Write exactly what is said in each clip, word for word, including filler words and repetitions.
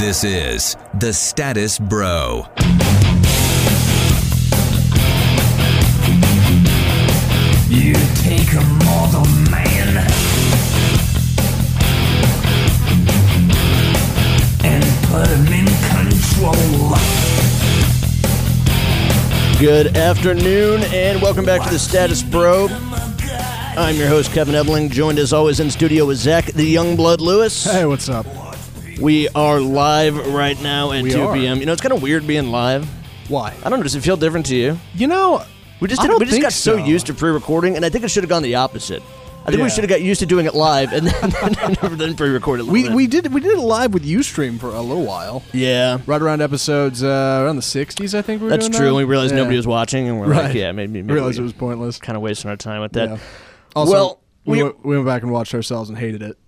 This is The Status Bro. You take a mortal man and put him in control. Good afternoon and welcome back to The Status Bro. I'm your host, Kevin Ebeling, joined as always in studio with Zach the Youngblood Lewis. Hey, what's up? We are live right now at We two are. p.m. You know, it's kind of weird being live. Why? I don't know, does it feel different to you? You know, We just I did, don't we just think got so. so. used to pre-recording, and I think it should have gone the opposite. I think Yeah. we should have got used to doing it live and then, then pre-recorded. we we did we did it live with Ustream for a little while, yeah, right around episodes uh, around the sixties, I think we were that's doing true. that. And we realized Yeah. nobody was watching, and we're Right. like, yeah, maybe, maybe We realized we it was pointless. kind of wasting our time with that. Yeah. Also, Well, we, we- went, we went back and watched ourselves and hated it.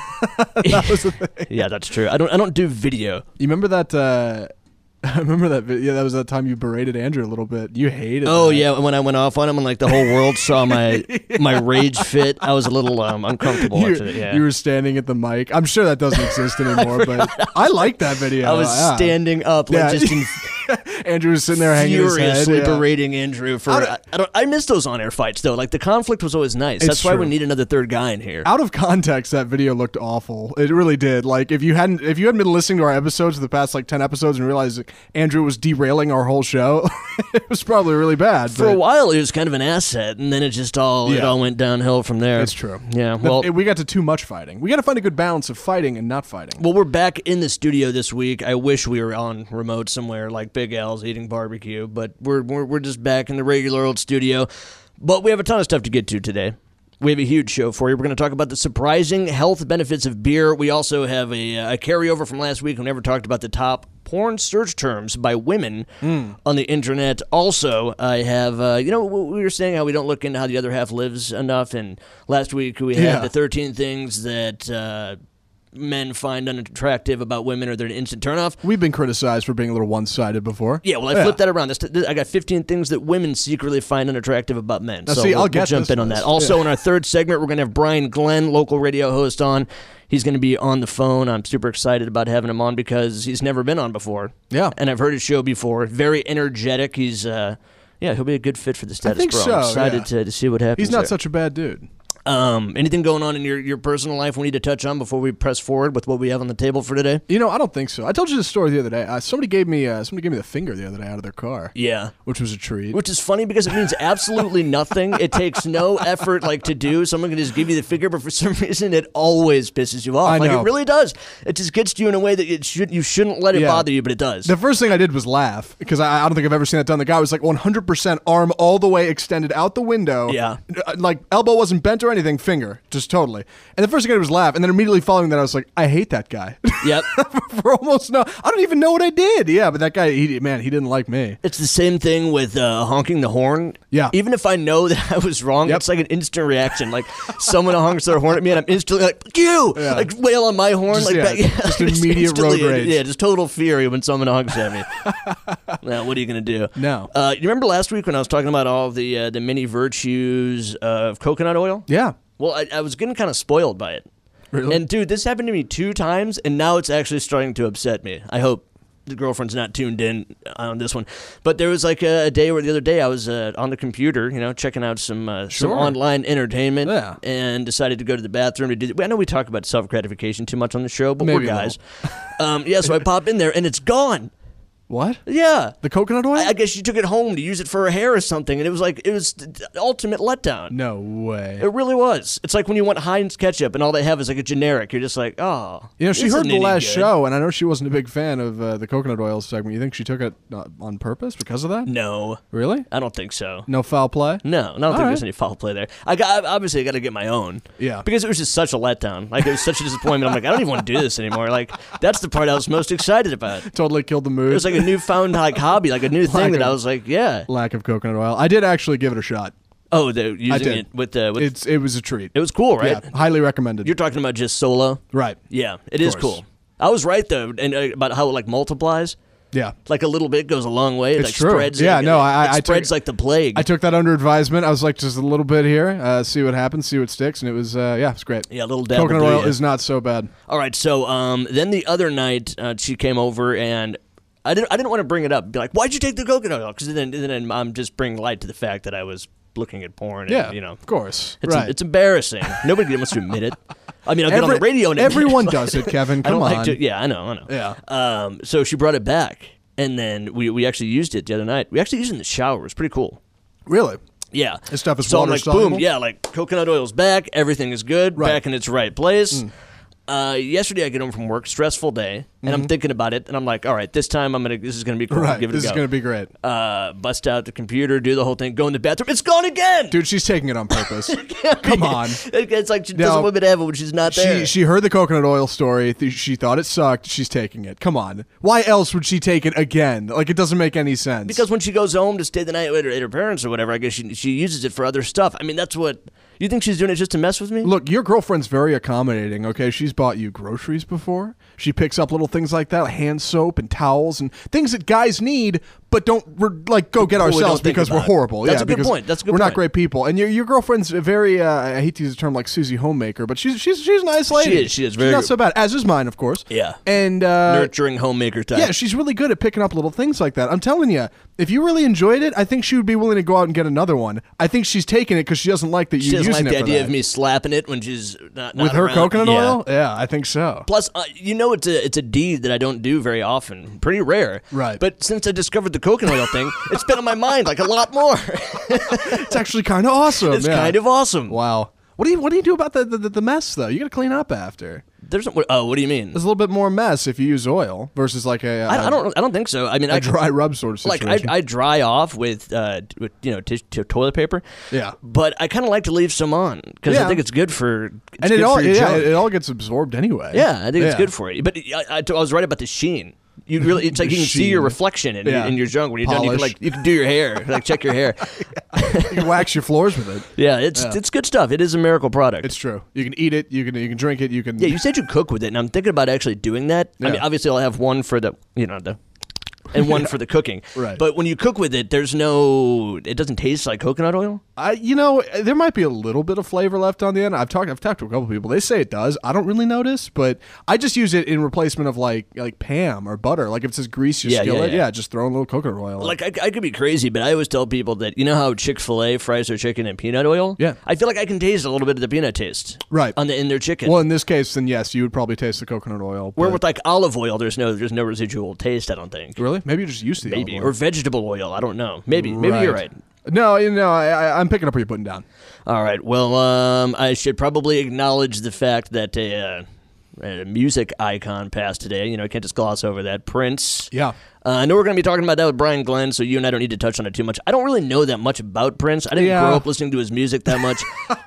That was the thing. Yeah, that's true. I don't I don't do video. You remember that? Uh, I remember that. vi- Yeah, that was that time you berated Andrew a little bit. You hated. Oh that. yeah, when I went off on him and like the whole world saw my my rage fit, I was a little um, uncomfortable You, watching it. Yeah, you were standing at the mic. I'm sure that doesn't exist anymore, but I like that video. I was Yeah. standing up like Yeah. just in Andrew was sitting there hanging his head. furiously Yeah. berating Andrew for. Out of- I, I don't. I miss those on-air fights though. Like the conflict was always nice. It's That's why we true. need another third guy in here. Out of context, that video looked awful. It really did. Like if you hadn't, if you hadn't been listening to our episodes for the past like ten episodes and realized that Andrew was derailing our whole show, it was probably really bad. For a but while, it was kind of an asset, and then it just all it Yeah. all went downhill from there. It's true. Yeah. But Well, it- we got to too much fighting. We got to find a good balance of fighting and not fighting. Well, we're back in the studio this week. I wish we were on remote somewhere like Big Al's eating barbecue, but we're, we're we're just back in the regular old studio. But we have a ton of stuff to get to today. We have a huge show for you. We're going to talk about the surprising health benefits of beer. We also have a, a carryover from last week. We never talked about the top porn search terms by women Mm. on the internet. Also, I have, uh, you know, we were saying how we don't look into how the other half lives enough. And last week we had Yeah. the thirteen things that uh, men find unattractive about women or they're an instant turnoff. We've been criticized for being a little one-sided before. Yeah, well, I flipped that around. This, this, I got fifteen things that women secretly find unattractive about men. Now, so see, we'll, I'll we'll get jump this in on list. that. Also, Yeah. in our third segment, we're going to have Brian Glenn, local radio host, on. He's going to be on the phone. I'm super excited about having him on because he's never been on before. Yeah. And I've heard his show before. Very energetic. He's, uh, yeah, he'll be a good fit for the Status think Bro. so, I'm excited yeah. to, to see what happens He's not there. such a bad dude. Um, anything going on in your, your personal life we need to touch on before we press forward with what we have on the table for today? You know, I don't think so. I told you this story the other day. Uh, somebody gave me uh, somebody gave me the finger the other day out of their car, Yeah. which was a treat. Which is funny because it means absolutely nothing. It takes no effort like to do. Someone can just give you the figure, but for some reason it always pisses you off. I Like know. it really does. It just gets to you in a way that it should you shouldn't let it Yeah. bother you, but it does. The first thing I did was laugh because I, I don't think I've ever seen that done. The guy was like one hundred percent arm all the way extended out the window. Yeah. Uh, Like elbow wasn't bent or anything, finger, just totally. And the first thing I did was laugh. And then immediately following that, I was like, I hate that guy. Yep. For almost no, I don't even know what I did. Yeah, but that guy, he, man, he didn't like me. It's the same thing with uh, honking the horn. Yeah. Even if I know that I was wrong, Yep. it's like an instant reaction. Like someone honks their horn at me, and I'm instantly like, "Fuck you!" Yeah. Like wail on my horn. Just- like yeah, back- just immediate road instantly, rage. Yeah, just total fury when someone honks at me. Now, what are you gonna do? No. Uh, you remember last week when I was talking about all of the uh, the many virtues of coconut oil? Yeah. Well, I, I was getting kind of spoiled by it. Really? And dude, this happened to me two times, and now it's actually starting to upset me. I hope the girlfriend's not tuned in on this one. But there was like a, a day where the other day I was uh, on the computer, you know, checking out some uh, some Sure. online entertainment, Yeah. and decided to go to the bathroom to do. I know we talk about self gratification too much on the show, but Maybe we're a guys. um, yeah, so I pop in there, and it's gone. What? Yeah. The coconut oil? I, I guess you took it home to use it for her hair or something, and it was like it was the ultimate letdown. no way. It really was. It's like when you want Heinz ketchup and all they have is like a generic. You're just like, oh. You know, she this heard isn't the any last good. show, and I know she wasn't a big fan of uh, the coconut oil segment. You think she took it uh, on purpose because of that? No, Really? I don't think so. No foul play? No, I don't think right. there's any foul play there. I got obviously I got to get my own. Yeah. Because it was just such a letdown. Like it was such a disappointment. I'm like, I don't even want to do this anymore. Like that's the part I was most excited about. Totally killed the mood. It was like a newfound like hobby, like a new thing that I was like, yeah. Lack of coconut oil. I did actually give it a shot. Oh, they're using did. it with the. With, It's It was a treat. it was cool, right? Yeah, highly recommended. You're talking about just solo. right. Yeah, it is course. cool. I was right though, and uh, about how it like multiplies. Yeah. Like a little bit goes a long way. It It's like true. Spreads, Yeah, like, no, it, I- it I spreads took- like the plague. I took that under advisement. I was like, just a little bit here, uh, see what happens, see what sticks, and it was, uh, yeah, it's great. yeah, a little dab will Coconut do oil ya. is not so bad. All right, so um, then the other night uh, she came over and I didn't I didn't want to bring it up. Be like, why'd you take the coconut oil? Because then then I'm just bringing light to the fact that I was looking at porn. And, Yeah, you know, of course. it's right. it's embarrassing. Nobody wants to admit it. I mean, I'll get on Every- the radio and admit everyone it. does it, Kevin. I Come don't on. like to. Yeah, I know, I know. Yeah. Um. So she brought it back, and then we we actually used it the other night. We actually used it in the shower. It was pretty cool. Really? Yeah. This stuff is so I'm water like, soluble? boom, yeah, like coconut oil's back, everything is good, Right. Mm. back in its right place. Uh, yesterday I get home from work, stressful day, and I'm thinking about it, and I'm like, all right, this time I'm gonna, this is gonna be cool. Mm-hmm. Right. Give it This a is go. going to be great. uh, bust out the computer, do the whole thing, go in the bathroom. It's gone again. Dude, she's taking it on purpose. Come on. It- it's like she No. doesn't want me to have it when she's not there. She she heard the coconut oil story. Th- she thought it sucked. She's taking it. Come on. Why else would she take it again? Like, it doesn't make any sense. Because when she goes home to stay the night with her, at her parents or whatever, I guess she she uses it for other stuff. I mean, that's what you think she's doing it just to mess with me. Look, your girlfriend's very accommodating, okay? She's bought you groceries before. She picks up little things like that, like hand soap and towels and things that guys need, but don't, re- like, go get we don't ourselves think because we're about. horrible. That's yeah, a good because point. That's a good We're not point. great people. And your your girlfriend's a very, uh, I hate to use the term like Susie Homemaker, but she's she's she's a nice lady. is, she is very She's not good. so bad, as is mine, of course. Yeah. And, uh, Nurturing homemaker type. yeah, she's really good at picking up little things like that. I'm telling you, if you really enjoyed it, I think she would be willing to go out and get another one. I think she's taking it because she doesn't like that she you're doesn't using like the it for idea that. of me slapping it when she's not, not With her around. coconut Yeah. oil? Yeah, I think so. Plus, uh, you know, it's a it's a deed that I don't do very often, pretty rare. Right. But since I discovered the coconut oil thing, it's been on my mind like a lot more. It's actually kind of awesome. It's yeah. kind of awesome. Wow. What do you What do you do about the the, the mess though? You got to clean up after. There's what- oh, what do you mean? There's a little bit more mess if you use oil versus like a, I, I don't I don't think so. I mean, a I dry rub sort of like situation. I, I dry off with uh with you know tis- t- toilet paper. Yeah. But I kind of like to leave some on because I Yeah. think it's good for it's and good it all for your yeah, junk. it, it all gets absorbed anyway. Yeah, I think it's Yeah. good for you. But I, I, I was right about the sheen. You really, it's like you can see your Sheen. reflection in, Yeah. in your junk when you're done. You can Polish. like you can do your hair, like check your hair. You can wax your floors with it. Yeah, it's it's good stuff. It is a miracle product. It's true. You can eat it. You can you can drink it. You can. yeah, you said you cook with it, and I'm thinking about actually doing that. I mean, Yeah. obviously, I'll have one for the you know the. And one for the cooking. Right. But when you cook with it, there's no. It doesn't taste like coconut oil. I, you know, there might be a little bit of flavor left on the end. I've talked, I've talked to a couple people. They say it does. I don't really notice, but I just use it in replacement of like like Pam or butter. Like if it says grease your Yeah, yeah, skillet, yeah. just throw a little coconut oil. in. Like I, I could be crazy, but I always tell people that you know how Chick-fil-A fries their chicken in peanut oil. Yeah. I feel like I can taste a little bit of the peanut taste. Right. On the in their chicken. Well, in this case, then yes, you would probably taste the coconut oil. Where but- with like olive oil, there's no there's no residual taste. I don't think. really, maybe you're just used to the Maybe olive or oil. vegetable oil. I don't know. Maybe maybe you're right. No, you know, I, I, I'm picking up what you're putting down. All right. Well, um, I should probably acknowledge the fact that a, uh, a music icon passed today. You know, I can't just gloss over that. Prince. Yeah. Uh, I know we're going to be talking about that with Brian Glenn, so you and I don't need to touch on it too much. I don't really know that much about Prince. I didn't Yeah. grow up listening to his music that much.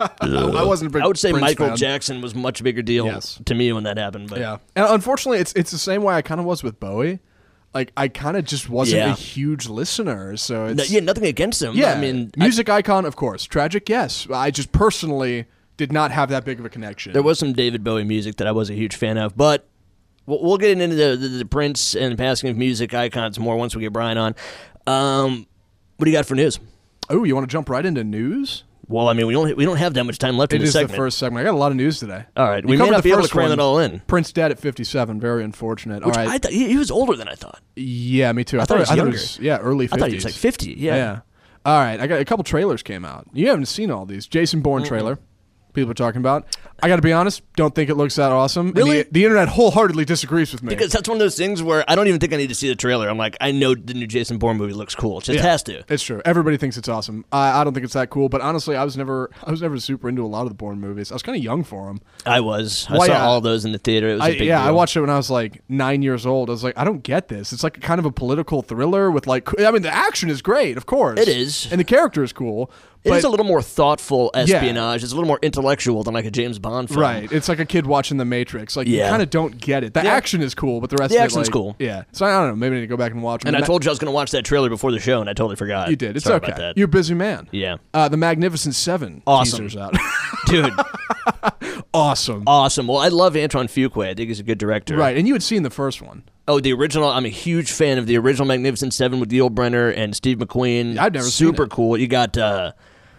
I wasn't a big I would say Prince Michael fan. Jackson was a much bigger deal Yes. to me when that happened. But Yeah, and unfortunately, it's it's the same way I kind of was with Bowie. Like I kind of just wasn't Yeah. a huge listener, so No, it's yeah, nothing against him. yeah. I mean, I- music icon, of course. Tragic, yes. I just personally did not have that big of a connection. there was some David Bowie music that I was a huge fan of, but we'll, we'll get into the, the, the Prince and passing of music icons more once we get Brian on. Um, what do you got for news? Oh, you want to jump right into news? Well, I mean, we don't we don't have that much time left in It the is segment. the first segment. I got a lot of news today. All right, You we may covered not the be able to first cram one. it all in. Prince dead at fifty-seven. Very unfortunate. Which all right. I thought he, he was older than I thought. yeah, me too. I, thought he was I younger. was yeah, early I fifties. thought he was like fifty. Yeah. Yeah. All right. I got a couple trailers came out. You haven't seen all these. Jason Bourne trailer. People are talking about. I got to be honest. Don't think it looks that awesome. And Really? The, the internet wholeheartedly disagrees with me. Because that's one of those things where I don't even think I need to see the trailer. I'm like, I know the new Jason Bourne movie looks cool. It just Yeah, has to. It's true. Everybody thinks it's awesome. I, I don't think it's that cool. But honestly, I was never. I was never super into a lot of the Bourne movies. I was kind of young for them. I was. I Why, saw uh, all those in the theater. It was I, a big yeah, deal. I watched it when I was like nine years old. I was like, I don't get this. It's like a kind of a political thriller with like. I mean, the action is great, of course. It is. and the character is cool. It but, is a little more thoughtful espionage. It's a little more intellectual than like a James Bond film. Right. It's like a kid watching The Matrix. Like, you Yeah. kind of don't get it. The Yeah. action is cool, but the rest The of it, action's like, cool. Yeah. So I don't know. Maybe I need to go back and watch them. And I Ma- told you I was going to watch that trailer before the show, and I totally forgot. you did. It's Sorry okay. about that. You're a busy man. Yeah. Uh, the Magnificent Seven Awesome. teaser's out. Dude, Awesome. awesome. Well, I love Antoine Fuqua. I think he's a good director. Right. And you had seen the first one. Oh, the original. I'm a huge fan of the original Magnificent Seven with Yul Brynner and Steve McQueen. I've never seen Super it. cool. You got uh,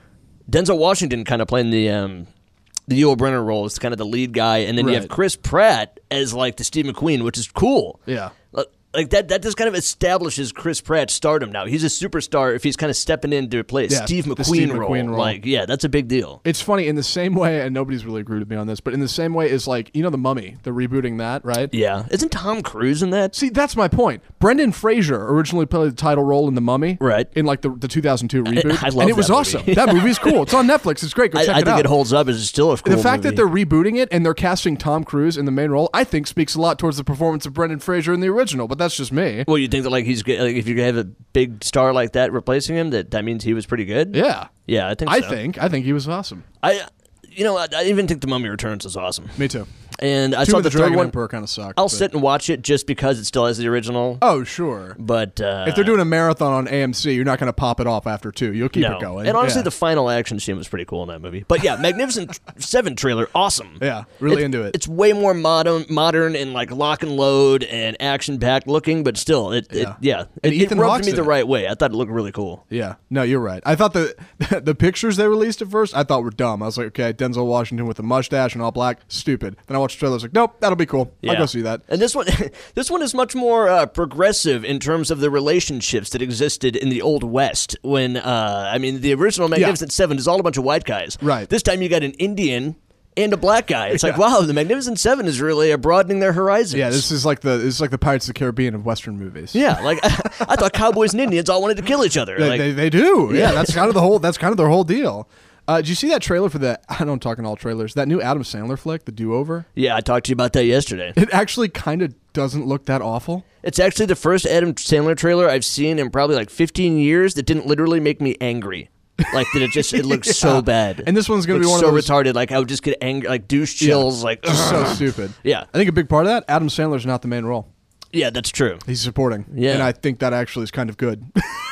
Denzel Washington kind of playing the um, the Yul Brynner role. It's kind of the lead guy, and then you have Right. Chris Pratt as like the Steve McQueen, which is cool. Yeah. Like that, that just kind of establishes Chris Pratt's stardom now. He's a superstar if he's kind of stepping in to play a Yeah, Steve the McQueen, Steve role. McQueen role. Like, yeah, that's a big deal. It's funny in the same way, and nobody's really agreed with me on this, but in the same way is like, you know, The Mummy, the rebooting that, right? Yeah, isn't Tom Cruise in that? See, that's my point. Brendan Fraser originally played the title role in The Mummy. Right. In like the, the two thousand two reboot. I love And it was that awesome. movie. That movie is cool. It's on Netflix. It's great. Go I, check I it think out. it holds up. It's still a cool The fact movie. that they're rebooting it and they're casting Tom Cruise in the main role, I think speaks a lot towards the performance of Brendan Fraser in the original, but that's just me. Well, you think that like he's good, like if you have a big star like that replacing him, that that means he was pretty good. Yeah. Yeah, I think. I so. think. I think he was awesome. I, you know, I, I even think The Mummy Returns is awesome. Me too. And I Tomb saw of the, the third Dragon one. Emperor kind of sucked. I'll but- sit and watch it just because it still has the original. Oh, sure. But uh, If they're doing a marathon on A M C, you're not going to pop it off after two. You'll keep no. it going. And honestly, yeah. the final action scene was pretty cool in that movie. But yeah, Magnificent Seven trailer, awesome. Yeah, really It- into it. It's way more modern, modern and like lock and load and action packed looking, but still, it yeah, Yeah. it, yeah. And it, Ethan it rubbed Hawke's me in the it. right way. I thought it looked really cool. Yeah, no, you're right. I thought the the pictures they released at first, I thought were dumb. I was like, okay, Denzel Washington with a mustache and all black, stupid. Then I watched the trailer, I was like, nope, that'll be cool. I'll go see that. And this one, this one is much more uh, progressive in terms of the relationships that existed in the Old West. When uh, I mean, the original Magnificent Seven is all a bunch of white guys. Right. This time you got an Indian and a black guy. It's like, Yeah. wow, the Magnificent Seven is really uh, broadening their horizons. Yeah, this is like the this is like the Pirates of the Caribbean of Western movies. Yeah, like I, I thought cowboys and Indians all wanted to kill each other. They, like, they, they do. Yeah, Yeah. that's kind of the whole. That's kind of their whole deal. Uh, did you see that trailer for the? I don't talk in all trailers. That new Adam Sandler flick, The Do Over. yeah, I talked to you about that yesterday. It actually kind of doesn't look that awful. It's actually the first Adam Sandler trailer I've seen in probably like fifteen years that didn't literally make me angry. Like that, it just it looks Yeah. so bad. And this one's gonna Looks be one so of those retarded. Like I would just get angry, like douche chills. Like Just so stupid. Yeah. I think a big part of that, Adam Sandler's not the main role. yeah, that's true. He's supporting. Yeah. And I think that actually is kind of good.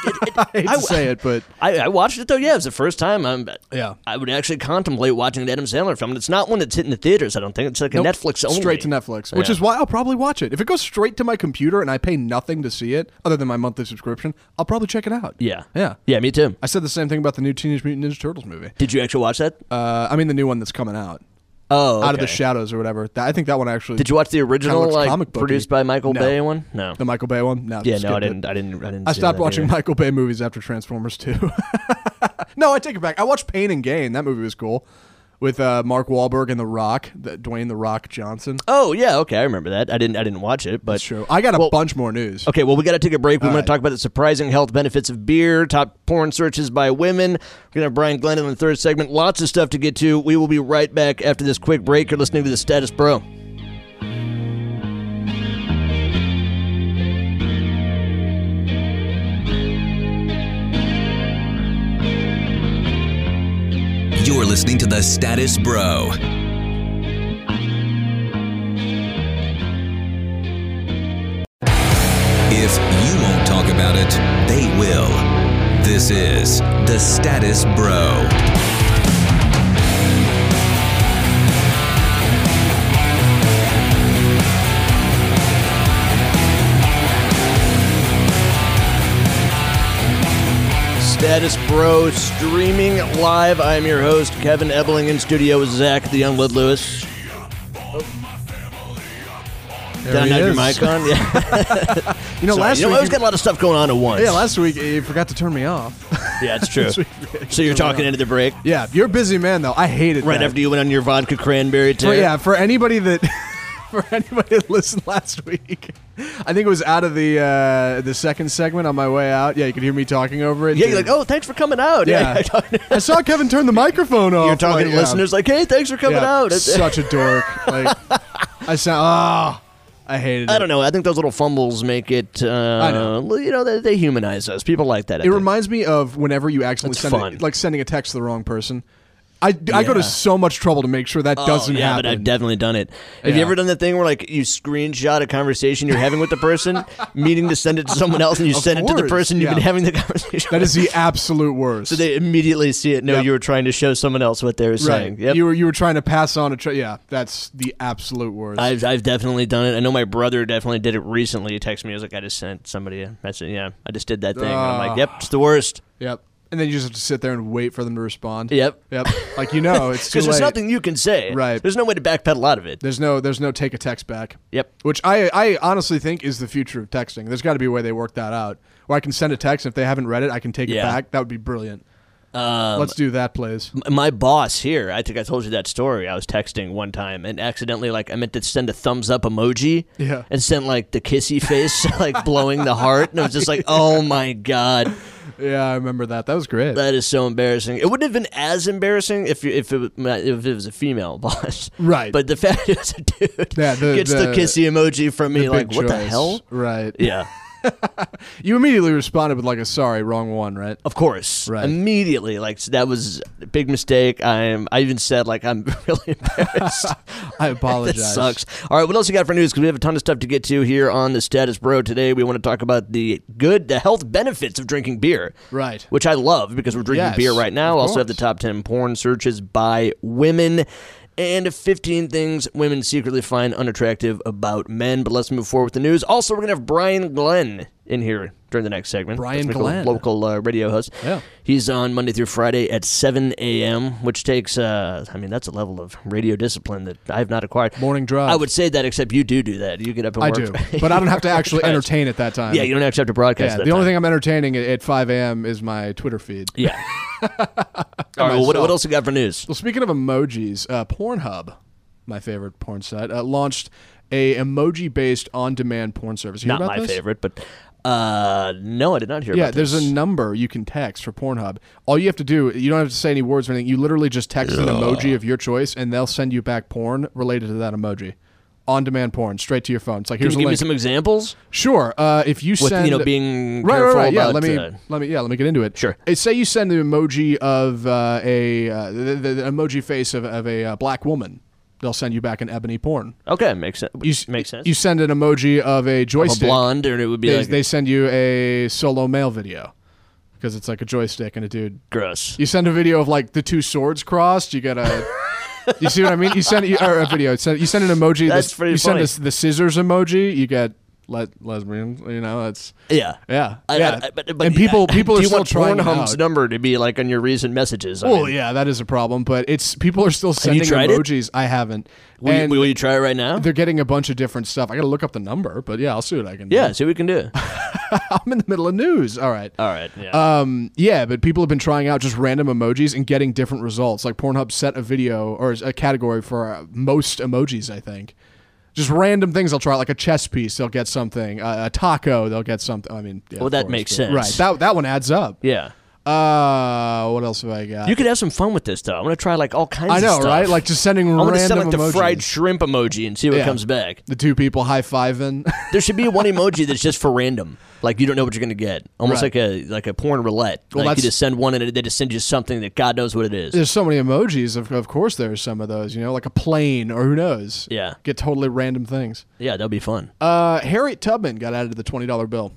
I hate to I- say it, but I, I watched it though. Yeah, it was the first time. I'm. Yeah. I would actually contemplate watching an Adam Sandler film. And it's not one that's hitting the theaters. I don't think it's like a nope, Netflix only. straight to Netflix, which Yeah. is why I'll probably watch it. If it goes straight to my computer and I pay nothing to see it, other than my monthly subscription, I'll probably check it out. Yeah, Yeah. yeah. Me too. I said the same thing about the new Teenage Mutant Ninja Turtles movie. Did you actually watch that? Uh, I mean, the new one that's coming out, Oh, Out of the okay. Shadows or whatever. That, I think that one actually. Did you watch the original, looks like comic booky. produced by Michael No. Bay one? No. the Michael Bay one? No. yeah, no, skipped I it. didn't. I didn't. I didn't. I see stopped that watching either. Michael Bay movies after Transformers two. No, I take it back. I watched Pain and Gain. That movie was cool. With uh, Mark Wahlberg and The Rock, the, Dwayne The Rock Johnson. Oh yeah, okay, I remember that. I didn't. I didn't watch it, but That's true. I got a Well, bunch more news. Okay, well, we got to take a break. We All want right. to talk about the surprising health benefits of beer, top porn searches by women. We're going to have Brian Glenn in the third segment. Lots of stuff to get to. We will be right back after this quick break. You're listening to The Status Bro. You're listening to The Status Bro. If you won't talk about it, they will. This is The Status Bro. Status Bro streaming live. I'm your host, Kevin Ebling, in studio with Zach, the Youngblood Lewis. Did I he not have your is. mic on? Yeah. You know, Sorry. last you know, I week. always got a lot of stuff going on at once. yeah, last week you forgot to turn me off. Yeah, it's true. This week- So you're talking into the break Yeah, you're a busy man though. I hate it. right that. after you went on your vodka cranberry For, tear. yeah, for anybody that for anybody that listened last week, I think it was out of the uh, the second segment on my way out. Yeah, you could hear me talking over it. Yeah, you're like, oh, thanks for coming out. Yeah. I saw Kevin turn the microphone off. You're talking like, to yeah. listeners like, hey, thanks for coming Yeah, out. Such a dork. Like, I sound. Oh, I hated it. I don't know. I think those little fumbles make it, uh, I know. you know, they, they humanize us. People like that. I It think. reminds me of whenever you accidentally That's send fun. it, like sending a text to the wrong person. I, I go Yeah. to so much trouble to make sure that doesn't oh, yeah, happen. but I've definitely done it. Have you Yeah. ever done the thing where like you screenshot a conversation you're having with the person, meaning to send it to someone else, and you Of send it to the course, person you've yeah. been having the conversation That with? is the absolute worst. So they immediately see it. No, Yep. you were trying to show someone else what they were right. saying. Yep. You were you were trying to pass on a. Tra- yeah, that's the absolute worst. I've I've definitely done it. I know my brother definitely did it recently. He texted me. He was like, I just sent somebody a message. Yeah, I just did that thing. And I'm like, yep, it's the worst. Yep. And then you just have to sit there and wait for them to respond. Yep. Yep. Like you know, it's too Because late. there's nothing you can say. Right. There's no way to backpedal out of it. There's no there's no take a text back. Yep. Which I I honestly think is the future of texting. There's got to be a way they work that out. Where I can send a text, and if they haven't read it, I can take Yeah. it back. That would be brilliant. Um, Let's do that, please. my boss here, I think I told you that story. I was texting one time and accidentally, like, I meant to send a thumbs up emoji. Yeah. And sent, like, the kissy face, like, blowing the heart. And I was just like, oh, my God. Yeah, I remember that. That was great. That is so embarrassing. It wouldn't have been as embarrassing if you- if it, if it was a female boss. Right. But the fact it was a dude Yeah, the- gets the, the- kissy emoji from me, The like, big what the choice. hell? Right. Yeah. You immediately responded with like a sorry, wrong one, right? Of course, Right. immediately. Like that was a big mistake. I'm. I even said like I'm really embarrassed. I That apologize. sucks. All right, what else you got for news? Because we have a ton of stuff to get to here on the Status Bro today. We want to talk about the good, the health benefits of drinking beer, Right. which I love because we're drinking Yes, beer right now. of Also have the course. top ten porn searches by women. And fifteen things women secretly find unattractive about men. But let's move forward with the news. Also, we're going to have Brian Glenn in here during the next segment. Brian That's my Glenn. local uh, radio host. Yeah. He's on Monday through Friday at seven a.m., which takes, uh, I mean, that's a level of radio discipline that I have not acquired. Morning drive. I would say that, except you do do that. You get up and I work. do, but I don't have to actually Right. entertain at that time. Yeah, you don't actually have to broadcast Yeah, that the only time. thing I'm entertaining at, at five a.m. is my Twitter feed. Yeah. All right, well, what, what else you got for news? Well, speaking of emojis, uh, Pornhub, my favorite porn site, uh, launched a emoji-based on-demand porn service. You hear Not about my this? favorite, but uh, no, I did not hear Yeah, about there's this. a number you can text for Pornhub. All you have to do, you don't have to say any words or anything. You literally just text an emoji of your choice, and they'll send you back porn related to that emoji. On-demand porn, straight to your phone. It's like, Can here's you a give me link. some examples? Sure. Uh, if you With, send, you know, being right, careful right, right. Yeah, about, let me, uh, let me, yeah, let me get into it. Sure. Uh, Say you send the emoji of uh, a uh, the, the, the emoji face of, of a uh, black woman. They'll send you back an ebony porn. Okay, makes sense. You, s- makes sense. You send an emoji of a Of a joystick. blonde, or it would be They, like they send you a solo male video because it's like a joystick and a dude. gross. You send a video of like the two swords crossed. You get a. You see what I mean? You send you, or a video. You send, you send an emoji. That's this- pretty You funny. send the, the scissors emoji. You get le- lesbian. You know, it's Yeah. yeah, I, yeah. I, but, but and people I- people do are you still want trying it Pornhub's out. number to be like on your recent messages? I Well, mean, yeah, that is a problem. But it's people are still you sending tried it? emojis. I haven't. will, you, and will you try it right now? they're getting a bunch of different stuff. I got to look up the number, but yeah, I'll see what I can do. Yeah, see what we can do. I'm in the middle of news. All right. All right. Yeah. Um, yeah, but people have been trying out just random emojis and getting different results. Like Pornhub set a video or a category for uh, most emojis, I think. Just random things they'll try, like a chess piece, they'll get something. Uh, a taco, they'll get something. I mean, yeah, Well, of that course, makes but- sense. Right. That that one adds up. yeah. Uh, what else have I got? You could have some fun with this, though. I'm going to try like all kinds I of know, stuff. right? Like just sending I'm going to random send like the emojis. fried shrimp emoji and see what Yeah. comes back. The two people high fiving. There should be one emoji that's just for random. Like you don't know what you're going to get. Almost Right. like a like a porn roulette. Well, like you that's- just send one and they just send you something that God knows what it is. There's so many emojis. Of of course, there's some of those. You know, like a plane or who knows. Yeah. Get totally random things. Yeah, that'll be fun. Uh, Harriet Tubman got added to the twenty dollar bill.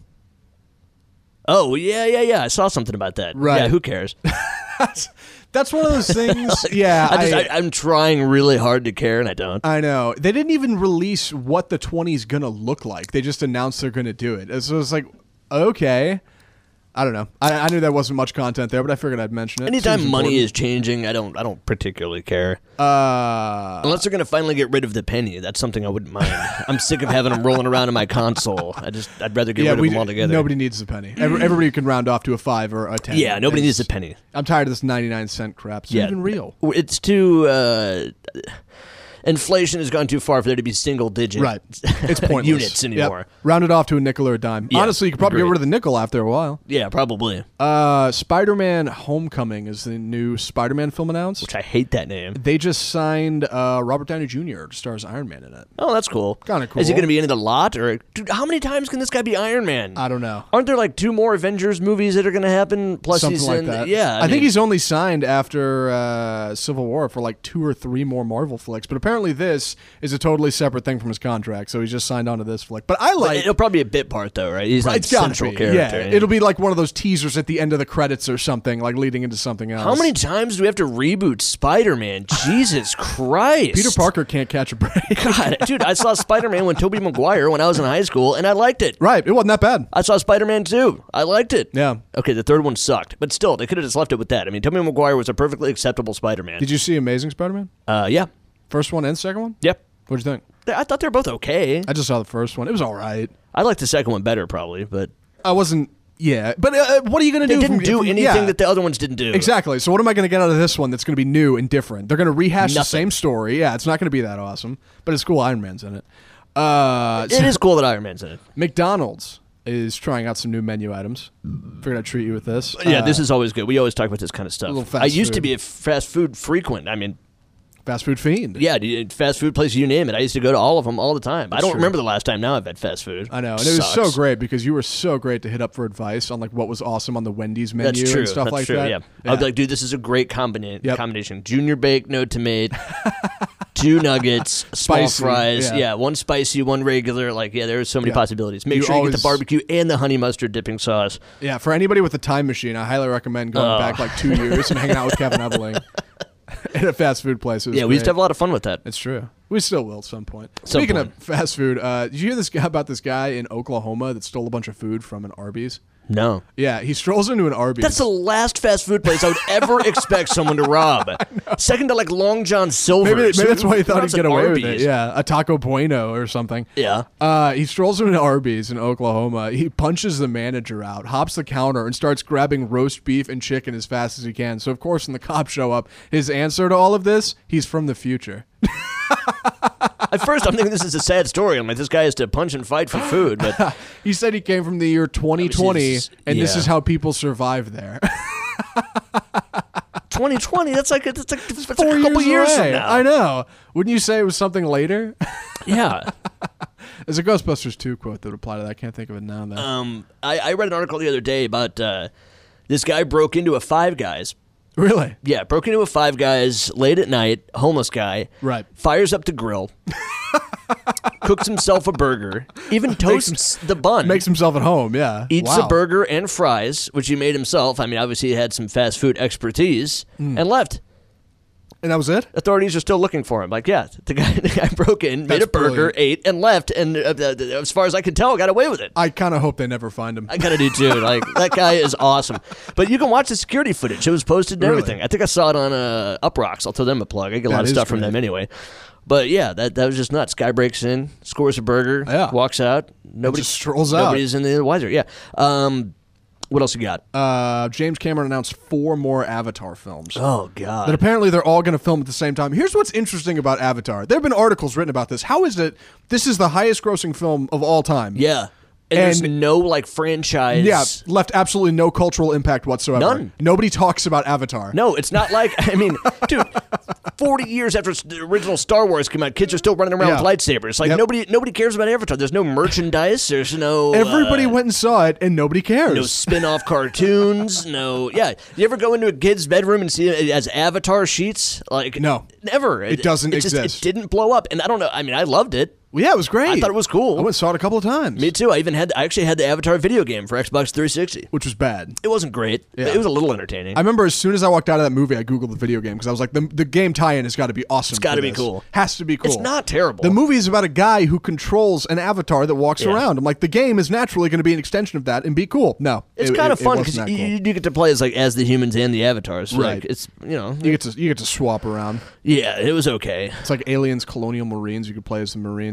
Oh, yeah, yeah, yeah. I saw something about that. Right. Yeah, who cares? That's one of those things. yeah, I just, I, I, I'm trying really hard to care, and I don't. I know. They didn't even release what the twenty is going to look like. They just announced they're going to do it. So it's like, okay. I don't know. I, I knew there wasn't much content there, but I figured I'd mention it. Anytime Seems money important. is changing, I don't I don't particularly care. Uh, Unless they're going to finally get rid of the penny. That's something I wouldn't mind. I'm sick of having them rolling around in my console. I just, I'd rather get yeah, rid of we, them altogether. nobody needs the penny. Every, everybody can round off to a five or a ten. yeah, nobody It's- needs the penny. I'm tired of this ninety-nine cent crap. It's Yeah. not even real. It's too... Uh, inflation has gone too far for there to be single digit Right. It's pointless. units Yep. anymore. Round it off to a nickel or a dime. Yeah, Honestly, you could probably agreed. get rid of the nickel after a while. Yeah, probably. Uh, Spider-Man Homecoming is the new Spider-Man film announced. Which I hate that name. They just signed uh, Robert Downey Junior to star as Iron Man in it. Oh, that's cool. Kinda cool. Is he going to be in the lot? Or dude, how many times can this guy be Iron Man? I don't know. Aren't there like two more Avengers movies that are going to happen? Plus Something he's like in. that. Yeah, I, think mean, he's only signed after uh, Civil War for like two or three more Marvel flicks. But apparently this is a totally separate thing from his contract, so he's just signed on to this flick. But I But like. it'll probably be a bit part though, right? He's not It's gotta central be. character. Yeah, it'll be like one of those teasers at the end of the credits or something, like leading into something else. How many times do we have to reboot Spider-Man? Jesus Christ! Peter Parker can't catch a break. God, dude, I saw Spider-Man with Tobey Maguire when I was in high school, and I liked it. Right, it wasn't that bad. I saw Spider-Man two. I liked it. Yeah. Okay, the third one sucked, but still, they could have just left it with that. I mean, Tobey Maguire was a perfectly acceptable Spider-Man. Did you see Amazing Spider-Man? Uh, yeah. First one and second one? Yep. What'd you think? I thought they were both okay. I just saw the first one. It was all right. I liked the second one better, probably, but I wasn't. Yeah, but uh, what are you going to they do? didn't from- do from- anything yeah. that the other ones didn't do. Exactly. So what am I going to get out of this one that's going to be new and different? They're going to rehash the Nothing. same story. Yeah, it's not going to be that awesome, but it's cool. Iron Man's in it. Uh, It is cool that Iron Man's in it. McDonald's is trying out some new menu items. Figured I'd treat you with this. Yeah, Uh, this is always good. We always talk about this kind of stuff. little fast I used to food. be a fast food frequent. I mean, fast food fiend. yeah, dude, fast food places, you name it. I used to go to all of them all the time. I That's don't true. remember the last time now I've had fast food. I know, and it was so Sucks. great because you were so great to hit up for advice on like what was awesome on the Wendy's menu That's true. and stuff That's like true. that. Yeah. I'd be like, dude, this is a great combina- Yep. combination. Junior bake, no tomato, two nuggets, small Spicy, fries. yeah. Yeah. one spicy, one regular. Like, yeah, there's so many Yeah. possibilities. Make You sure you get always- the barbecue and the honey mustard dipping sauce. Yeah, for anybody with a time machine, I highly recommend going Oh. back like two years and hanging out with Kevin Ebeling at a fast food place. It was Yeah, we used to great. have a lot of fun with that. It's true. We still will at some point. Some Speaking point. of fast food, uh, did you hear this guy about this guy in Oklahoma that stole a bunch of food from an Arby's? No. Yeah, he strolls into an Arby's. That's the last fast food place I would ever expect someone to rob. Second to like Long John Silver's. maybe, maybe that's why he thought Robs he'd get at away with it. Arby's. Yeah, a Taco Bueno or something. Yeah. Uh, he strolls into an Arby's in Oklahoma. He punches the manager out, hops the counter, and starts grabbing roast beef and chicken as fast as he can. So, of course, when the cops show up, his answer to all of this, he's from the future. At first, I'm thinking this is a sad story. I'm like, this guy has to punch and fight for food, but He said he came from the year twenty twenty, Obviously, and this yeah. is how people survive there. twenty twenty, that's like that's like that's Four a couple years, away. from now. I know. Wouldn't you say it was something later? Yeah. There's a Ghostbusters two quote that would apply to that. I can't think of it now, though. Um, I, I read an article the other day about uh, this guy broke into a Five Guys. Really? Yeah, broke into a Five Guys late at night, homeless guy. Right. Fires up the grill, cooks himself a burger, even toasts the bun. Makes himself at home, yeah. Eats Wow. a burger and fries, which he made himself. I mean, obviously he had some fast food expertise, Hmm. and left. And that was it? Authorities are still looking for him. Like, yeah, the guy, the guy broke in, made That's a burger, brilliant. ate, and left. And uh, uh, as far as I can tell, got away with it. I kind of hope they never find him. I gotta do too. Like that guy is awesome. But you can watch the security footage. It was posted and Really? everything. I think I saw it on uh, Uprocks. I'll throw them a plug. I get a That lot of is stuff from great. them anyway. But yeah, that that was just nuts. Guy breaks in, scores a burger, Yeah. walks out. Nobody just strolls out. Nobody's in the wiser. Yeah. Um, what else you got? Uh, James Cameron announced four more Avatar films. Oh That God. apparently they're all going to film at the same time. Here's what's interesting about Avatar. There have been articles written about this. How is it this is the highest grossing film of all time? Yeah. And, there's And- no like franchise. Yeah, left absolutely no cultural impact whatsoever. None. Nobody talks about Avatar. No, it's not like I mean, dude. Forty years after the original Star Wars came out, kids are still running around Yeah. with lightsabers. Like Yep. nobody, nobody cares about Avatar. There's no merchandise. There's no. Everybody uh, went and saw it, and nobody cares. No spin-off cartoons. No, yeah. You ever go into a kid's bedroom and see it as Avatar sheets? Like No. never. It doesn't just- exist. It didn't blow up, and I don't know. I mean, I loved it. Well, yeah, it was great. I thought it was cool. I went and saw it a couple of times. Me too. I even had. I actually had the Avatar video game for Xbox three sixty. Which was bad. It wasn't great. Yeah. It was a little entertaining. I remember as soon as I walked out of that movie, I googled the video game because I was like, the, the game tie-in has got to be awesome. It's gotta be cool. Has to be cool. It's not terrible. The movie is about a guy who controls an avatar that walks Yeah. around. I'm like, the game is naturally going to be an extension of that and be cool. No, It's it- kind it- of it fun wasn't because that you, cool. you get to play as like as the humans and the avatars. Right. Like, it's you know. You get to you get to swap around. Yeah, it was okay. It's like aliens, colonial marines. You could play as the marines.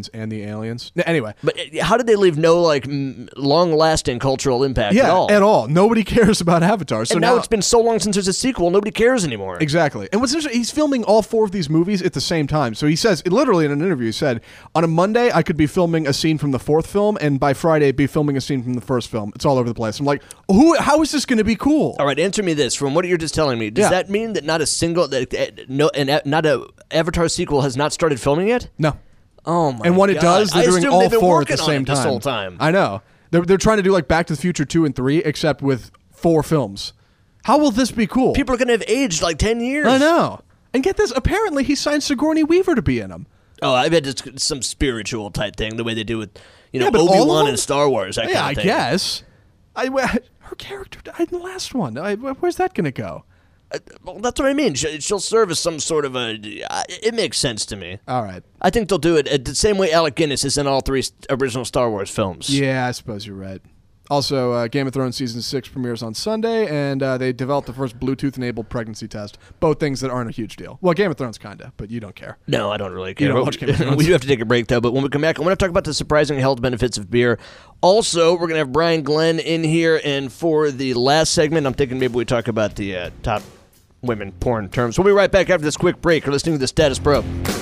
aliens and the aliens. N- Anyway. But uh, how did they leave no like m- long-lasting cultural impact Yeah, at all? at all. Nobody cares about Avatar. So and now, it's been so long since there's a sequel, nobody cares anymore. Exactly. And what's interesting, he's filming all four of these movies at the same time. So he says, literally in an interview, he said, on a Monday, I could be filming a scene from the fourth film, and by Friday, be filming a scene from the first film. It's all over the place. I'm like, who? How is this going to be cool? All right, answer me this. From what you're just telling me, does Yeah. that mean that not a single, that uh, no, and uh, not a Avatar sequel has not started filming yet? No. Oh my! And when it God. does, they're I doing assumed all they've been four at working the on same it time. This whole time. I know. They're, they're trying to do like Back to the Future two and three, except with four films. How will this be cool? People are going to have aged like ten years. I know. And get this, apparently he signed Sigourney Weaver to be in them. Oh, I bet it's some spiritual type thing, the way they do with, you know, Yeah, but all of Obi-Wan them? and Star Wars. That Yeah, kind I of thing. guess. I, her character died in the last one. I, where's that going to go? Well, that's what I mean. She'll, she'll serve as some sort of a. Uh, it makes sense to me. All right. I think they'll do it uh, the same way Alec Guinness is in all three st- original Star Wars films. Yeah, I suppose you're right. Also, uh, Game of Thrones Season six premieres on Sunday, and uh, they developed the first Bluetooth-enabled pregnancy test. Both things that aren't a huge deal. Well, Game of Thrones kind of, but you don't care. No, I don't really care. You don't But watch Game of Thrones? we do have to take a break, though. But when we come back, I want to talk about the surprising health benefits of beer. Also, we're going to have Brian Glenn in here, and for the last segment, I'm thinking maybe we talk about the uh, top women porn terms. We'll be right back after this quick break. You're listening to The Status Bro.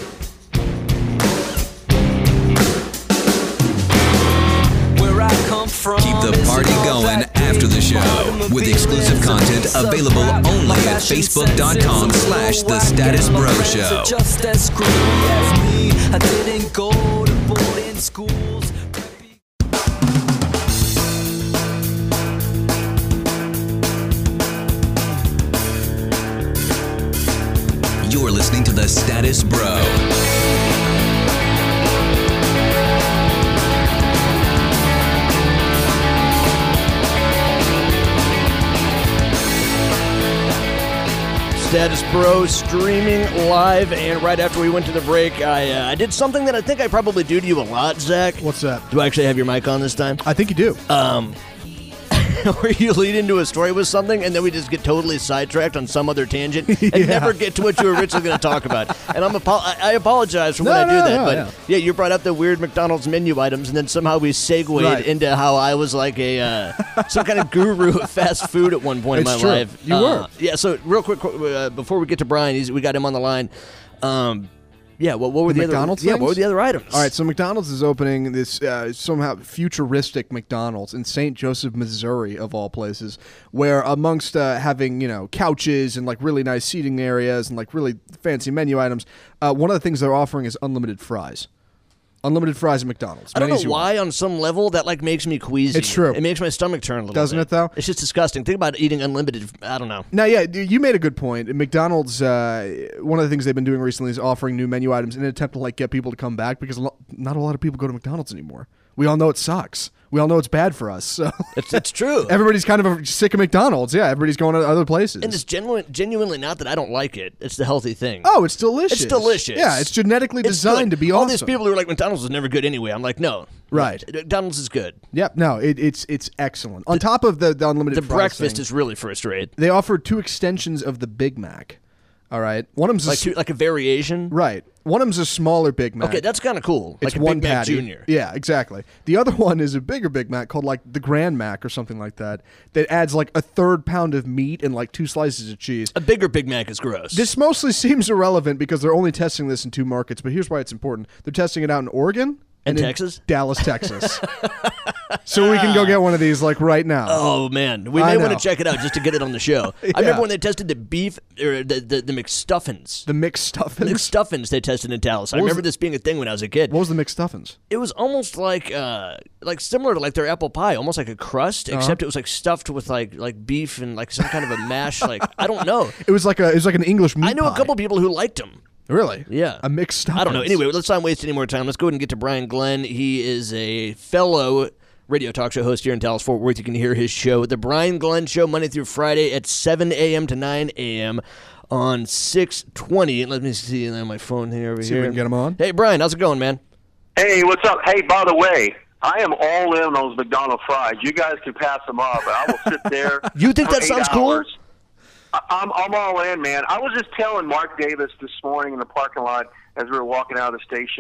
Keep the party going after the show with exclusive content available only at facebook.com slash The Status Bro Show. Just as screwy as me. I didn't go to boarding schools. You're listening to The Status Bro. Status Bro streaming live, and right after we went to the break, I uh, I did something that I think I probably do to you a lot, Zach. What's that? Do I actually have your mic on this time? I think you do. Um, where you lead into a story with something, and then we just get totally sidetracked on some other tangent, and Yeah. never get to what you were originally going to talk about. And I'm apo- I I apologize for when No, I do no, that, no, but yeah. yeah. you brought up the weird McDonald's menu items, and then somehow we segued Right. into how I was like a uh, some kind of guru of fast food at one point It's in my true. life. You Uh, were. Yeah. So real quick, uh, before we get to Brian, he's, we got him on the line. Um, yeah. What, what were The the, McDonald's other? Yeah. What things? were the other items? All right, so McDonald's is opening this uh, somehow futuristic McDonald's in Saint Joseph, Missouri, of all places, where amongst uh, having, you know, couches and like really nice seating areas and like really fancy menu items, uh, one of the things they're offering is unlimited fries. Unlimited fries at McDonald's. I don't Many as know you want. why, on some level, that like makes me queasy. It's true. It makes my stomach turn a little Doesn't bit. it, though? It's just disgusting. Think about eating unlimited. I don't know. Now, yeah, you made a good point. McDonald's, uh, one of the things they've been doing recently is offering new menu items in an attempt to like get people to come back because a lo- not a lot of people go to McDonald's anymore. We all know it sucks. We all know it's bad for us. So It's it's true. everybody's kind of sick of McDonald's. Yeah, everybody's going to other places. and it's genuine, genuinely not that I don't like it. It's the healthy thing. oh, it's delicious. It's delicious. Yeah, it's genetically It's designed good. to be All awesome. these people who are like, McDonald's is never good anyway. I'm like, no. Right. McDonald's is good. Yep. No, it, it's it's excellent. On top of the, the unlimited The fries breakfast thing, is really first rate. they offer two extensions of the Big Mac. All right, one of them's a Like s- two, like a variation. right. One of them's a smaller Big Mac. Okay, that's kind of cool. It's like a one Big Mac patty. Junior. Yeah, exactly. The other one is a bigger Big Mac called like the Grand Mac or something like that. That adds like a third pound of meat and like two slices of cheese. A bigger Big Mac is gross. This mostly seems irrelevant because they're only testing this in two markets. But here's why it's important: they're testing it out in Oregon And in Texas? Dallas, Texas. So we can go get one of these like right now. Oh man, we I may want know. to check it out just to get it on the show. I Yeah. remember when they tested the beef or the the, the McStuffins. The mixed stuffins. McStuffins they tested in Dallas. I was remember the- this being a thing when I was a kid. What was the mixed stuffins? It was almost like uh like similar to like their apple pie, almost like a crust, Uh-huh. except it was like stuffed with like like beef and like some kind of a mash. Like I don't know. It was like a it was like an English meat I know a pie. couple people who liked them. Really? Yeah. A mixed stuffins. I don't know. Anyway, let's not waste any more time. Let's go ahead and get to Brian Glenn. He is a fellow radio talk show host here in Dallas Fort Worth. You can hear his show, The Brian Glenn Show, Monday through Friday at seven a.m. to nine a.m. on six twenty. Let me see on my phone here over See if here. we can get him on. Hey, Brian, how's it going, man? Hey, what's up? Hey, by the way, I am all in on those McDonald's fries. You guys can pass them up, but I will sit there. You think for that eight sounds cool? hours. I- I'm, I'm all in, man. I was just telling Mark Davis this morning in the parking lot as we were walking out of the station,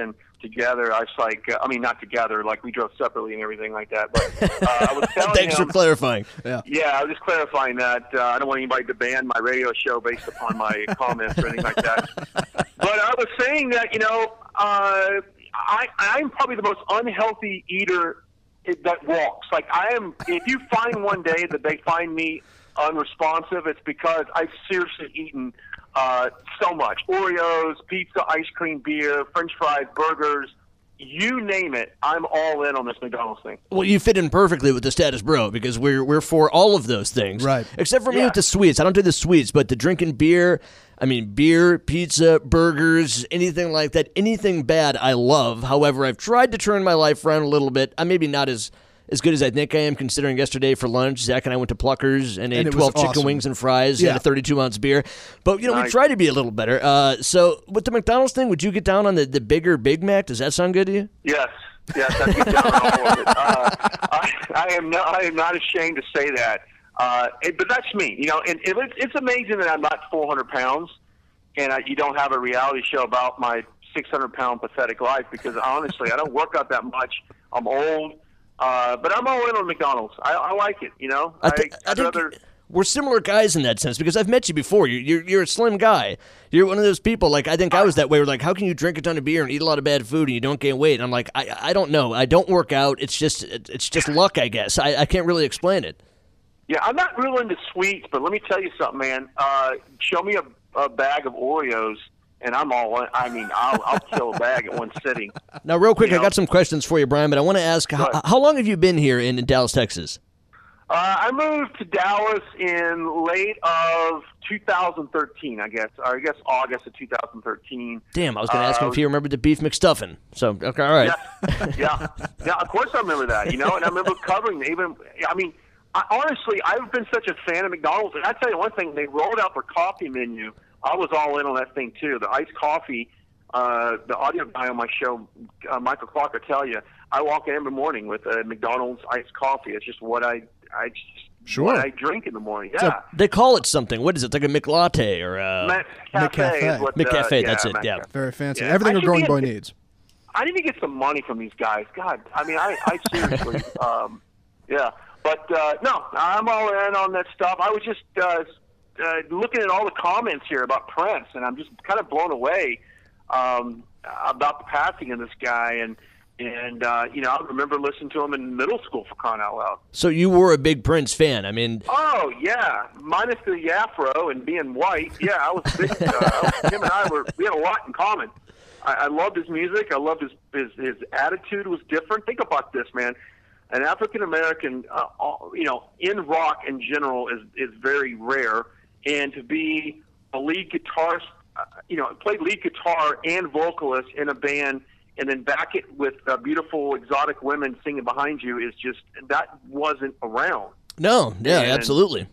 together. I was like, uh, I mean, not together, like we drove separately and everything like that. But uh, I was telling Thanks him, for clarifying. Yeah. Yeah, I was just clarifying that. Uh, I don't want anybody to ban my radio show based upon my comments or anything like that. But I was saying that, you know, uh, I, I'm probably the most unhealthy eater that walks. Like, I am, if you find one day that they find me unresponsive, it's because I've seriously eaten uh, so much. Oreos, pizza, ice cream, beer, French fries, burgers, you name it, I'm all in on this McDonald's thing. Well, you fit in perfectly with the Status Bro because we're we're for all of those things. Right. Except for me Yeah. with the sweets. I don't do the sweets, but the drinking beer, I mean, beer, pizza, burgers, anything like that, anything bad I love. However, I've tried to turn my life around a little bit. I'm maybe not as as good as I think I am, considering yesterday for lunch, Zach and I went to Pluckers and, And ate it was twelve chicken awesome. wings and fries Yeah. and a thirty-two ounce beer. But, you know, we Nice. try to be a little better. Uh, so with the McDonald's thing, would you get down on the, the bigger Big Mac? Does that sound good to you? Yes, yes, I get down on all of it. Uh, I, I am not, I am not ashamed to say that. Uh, it, but that's me, you know. And it, it's amazing that I'm not four hundred pounds, and I, you don't have a reality show about my six hundred pound pathetic life. Because honestly, I don't work out that much. I'm old, uh, but I'm all in on McDonald's. I, I like it, you know. I, thi- I I'd think rather. we're similar guys in that sense because I've met you before. You're, you're you're a slim guy. You're one of those people. Like I think I was that way. Where like, how can you drink a ton of beer and eat a lot of bad food and you don't gain weight? And I'm like, I I don't know. I don't work out. It's just it's just luck, I guess. I, I can't really explain it. Yeah, I'm not real into sweets, but let me tell you something, man. Uh, show me a, a bag of Oreos, and I'm all in. I mean, I'll, I'll kill a bag at one sitting. Now, real quick, You I know. got some questions for you, Brian. But I want to ask, how, ahead. how long have you been here in, in Dallas, Texas? Uh, I moved to Dallas in late of two thousand thirteen, I guess, or I guess August of two thousand thirteen. Damn, I was going to ask him Uh, if you remembered the beef McStuffin. So, okay, all right. Yeah, yeah, yeah. Of course, I remember that. You know, and I remember covering even. I mean, I, honestly, I've been such a fan of McDonald's, and I tell you one thing: they rolled out their coffee menu. I was all in on that thing too. The iced coffee. Uh, the audio guy on my show, uh, Michael Clark, will tell you, I walk in every morning with a McDonald's iced coffee. It's just what I, I just Sure. what I drink in the morning. Yeah, They call it something. What is it? Like a McLatte or a... Mac Cafe. McCafe. Is what, McCafe, uh, that's yeah, it, Mac yeah. Cafe. Very fancy. Yeah. Everything I a should growing be boy in- needs. I need to get some money from these guys. God, I mean, I, I seriously, um, yeah. But uh, no, I'm all in on that stuff. I was just uh, uh, looking at all the comments here about Prince, and I'm just kind of blown away um, about the passing of this guy. And and uh, you know, I remember listening to him in middle school, for crying out loud. So you were a big Prince fan. I mean, Oh yeah, minus the afro and being white. Yeah, I was big. Uh, I was, him and I were we had a lot in common. I, I loved his music. I loved his, his his attitude was different. Think about this, man. An African American, uh, all- you know, in rock in general is is very rare, and to be a lead guitarist, uh, you know, play lead guitar and vocalist in a band, and then back it with uh, beautiful exotic women singing behind you is just that wasn't around. no, yeah, And- absolutely.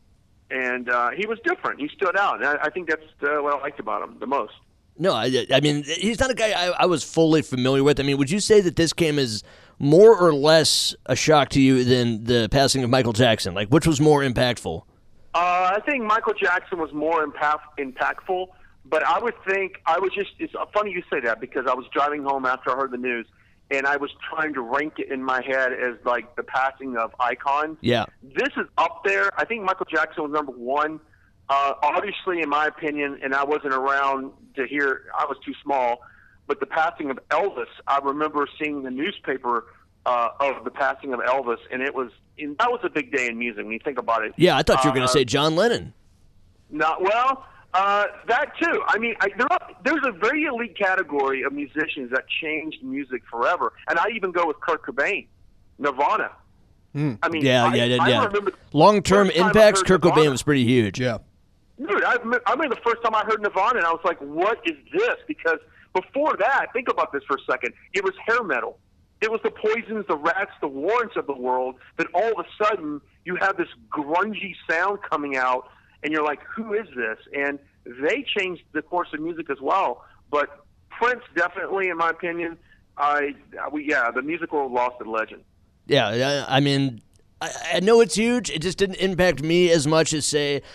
And uh, he was different. He stood out. And I, I think that's uh, what I liked about him the most. No, I, I mean, he's not a guy I, I was fully familiar with. I mean, would you say that this came as more or less a shock to you than the passing of Michael Jackson? Like, which was more impactful? Uh, I think Michael Jackson was more impact, impactful, but I would think I was just. It's funny you say that because I was driving home after I heard the news, and I was trying to rank it in my head as like the passing of icons. Yeah. This is up there. I think Michael Jackson was number one. Uh, obviously, in my opinion, and I wasn't around to hear. I was too small. But the passing of Elvis, I remember seeing the newspaper uh, of the passing of Elvis, and it was and that was a big day in music when you think about it. Yeah, I thought you were going Uh, to say John Lennon. No, well, uh, that too. I mean, I, there are, there's a very elite category of musicians that changed music forever, and I even go with Kurt Cobain, Nirvana. I mean, Yeah, I, yeah, yeah. I yeah. remember the Long-term first time I impacts, heard Kurt Cobain Nirvana. was pretty huge. Yeah. Dude, I, rem- I remember the first time I heard Nirvana, and I was like, what is this? Because before that, think about this for a second, it was hair metal. It was the Poisons, the Rats, the Warrants of the world, that all of a sudden you have this grungy sound coming out, and you're like, who is this? And they changed the course of music as well. But Prince, definitely, in my opinion, I, we, yeah, the music world lost a legend. Yeah, I I mean, I, I know it's huge. It just didn't impact me as much as, say,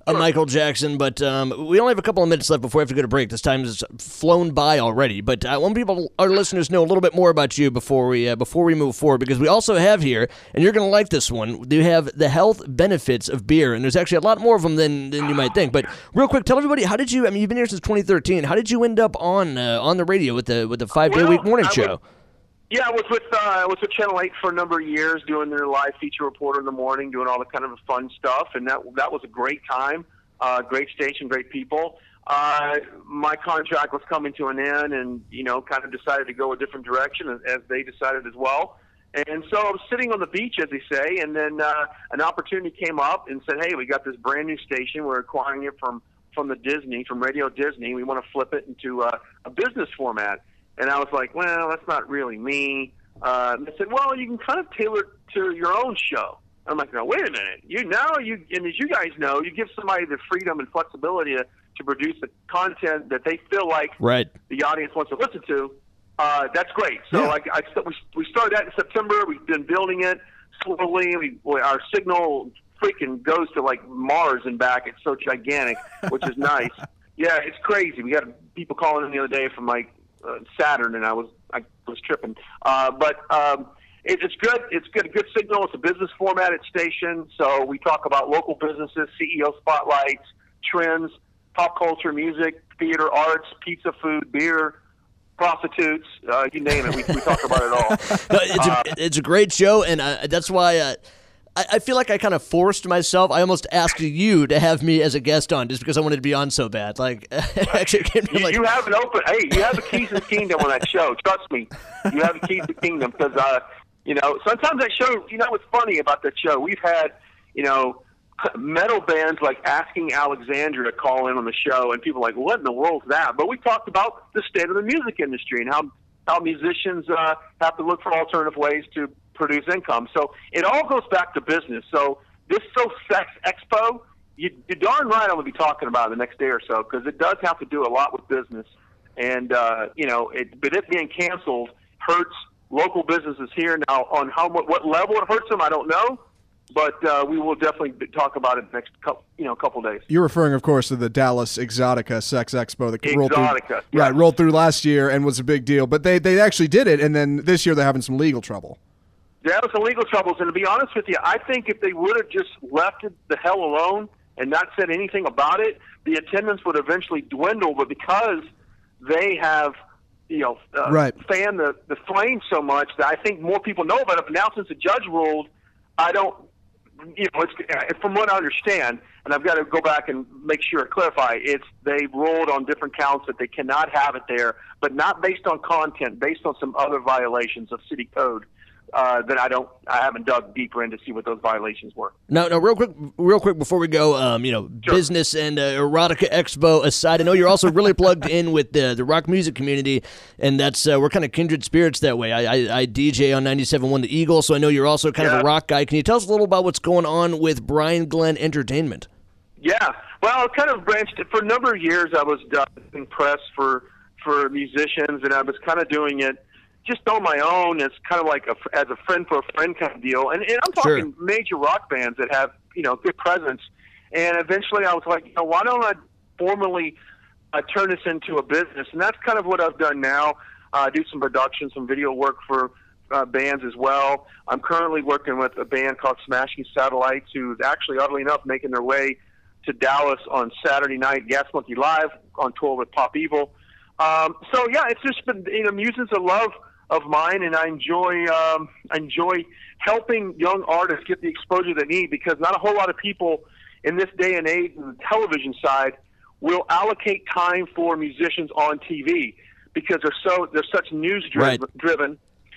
uh, Michael Jackson, but um, we only have a couple of minutes left before we have to go to break. This time has flown by already, but I want people, our listeners, know a little bit more about you before we uh, before we move forward, because we also have here, and you're going to like this one, you have the health benefits of beer, and there's actually a lot more of them than, than you might think. But real quick, tell everybody, how did you, I mean, you've been here since twenty thirteen, how did you end up on uh, on the radio with the with the five-day-a-week morning I show? Was, yeah, I was with uh, I was with Channel eight for a number of years, doing their live feature reporter in the morning, doing all the kind of fun stuff, and that that was a great time, uh, great station, great people. Uh, my contract was coming to an end, and you know, kind of decided to go a different direction, as, as they decided as well. And so I was sitting on the beach, as they say, and then uh, an opportunity came up and said, "Hey, we got this brand new station. We're acquiring it from from the Disney, from Radio Disney. We want to flip it into uh, a business format." And I was like, well, that's not really me. Uh, and they said, well, you can kind of tailor it to your own show. I'm like, no, wait a minute. You now, you and as you guys know, you give somebody the freedom and flexibility to, to produce the content that they feel like right. the audience wants to listen to. Uh, that's great. So Yeah. like, I, we, we started that in September. We've been building it slowly. We, our signal freaking goes to like Mars and back. It's so gigantic, which is nice. Yeah, it's crazy. We had people calling in the other day from like, Uh, Saturn, and I was I was tripping. Uh, but um, it, it's good. It's good. A good signal. It's a business formatted station, so we talk about local businesses, C E O spotlights, trends, pop culture, music, theater, arts, pizza, food, beer, prostitutes. Uh, you name it. We, we talk about it all. No, it's, a, it's a great show, and uh, that's why uh, I, I feel like I kind of forced myself. I almost asked you to have me as a guest on just because I wanted to be on so bad. Like, actually, came to You, like, you have an open. Hey, you have the keys to the kingdom on that show. Trust me, you have the keys to the kingdom because uh, you know sometimes that show. You know what's funny about that show? We've had you know metal bands like Asking Alexandria to call in on the show, and people are like, what in the world's that? But we talked about the state of the music industry and how how musicians uh, have to look for alternative ways to produce income. So it all goes back to business. So this So Sex Expo, you, you're darn right I'm going to be talking about it the next day or so because it does have to do a lot with business. And, uh, you know, it, but it being canceled hurts local businesses here. Now, on how what level it hurts them, I don't know. But uh, we will definitely talk about it next couple, you know, couple days. You're referring, of course, to the Dallas Exotica Sex Expo that rolled through, Exotica, yeah. right, rolled through last year and was a big deal. But they, they actually did it, and then this year they're having some legal trouble. There was some legal troubles, and to be honest with you, I think if they would have just left it the hell alone and not said anything about it, the attendance would eventually dwindle. But because they have, you know, uh, right. fanned the, the flame so much that I think more people know about it. But now since the judge ruled, I don't, you know, it's, from what I understand, and I've got to go back and make sure I clarify, it's they ruled on different counts that they cannot have it there, but not based on content, based on some other violations of city code. Uh, that I don't, I haven't dug deeper in to see what those violations were. No, no, real quick, real quick before we go, um, you know, Sure. business and uh, Erotica Expo aside, I know you're also really plugged in with the the rock music community, and that's uh, we're kind of kindred spirits that way. I, I, I D J on ninety-seven point one The Eagle, so I know you're also kind Yeah. of a rock guy. Can you tell us a little about what's going on with Brian Glenn Entertainment? Yeah, well, I kind of branched for a number of years. I was doing press for for musicians, and I was kind of doing it just on my own. It's kind of like a, as a friend for a friend kind of deal. And, and I'm talking Sure. major rock bands that have, you know, good presence. And eventually I was like, you know, why don't I formally uh, turn this into a business? And that's kind of what I've done now. I uh, do some production, some video work for uh, bands as well. I'm currently working with a band called Smashing Satellites, who's actually, oddly enough, making their way to Dallas on Saturday night, Gas Monkey Live, on tour with Pop Evil. Um, so, yeah, it's just been, you know, music's a love of mine, and I enjoy um, I enjoy helping young artists get the exposure they need, because not a whole lot of people in this day and age on the television side will allocate time for musicians on T V because they're so they're such news driven. Right. driven.